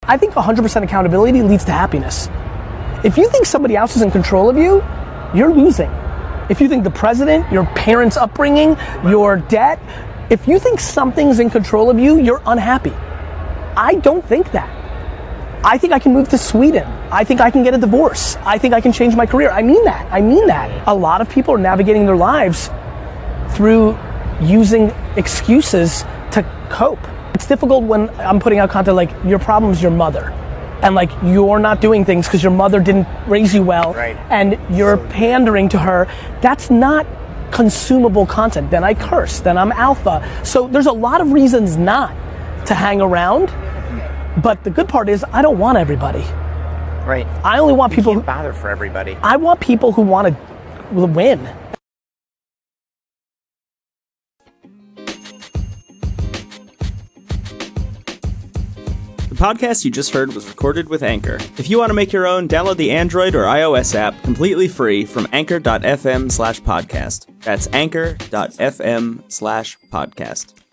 I think 100% accountability leads to happiness. If you think somebody else is in control of you, you're losing. If you think the president, your parents' upbringing, your debt, if you think something's in control of you, you're unhappy. I don't think that. I think I can move to Sweden. I think I can get a divorce. I think I can change my career. I mean that. A lot of people are navigating their lives through using excuses to cope. It's difficult when I'm putting out content like your problem is your mother. And like you're not doing things because your mother didn't raise you well, right, and you're pandering to her. That's not consumable content. Then I curse, then I'm alpha. So there's a lot of reasons not to hang around, but the good part is I don't want everybody. Right. I only want people who bother for everybody. I want people who want to win. The podcast you just heard was recorded with Anchor. If you want to make your own, download the Android or iOS app completely free from anchor.fm/podcast. That's anchor.fm/podcast.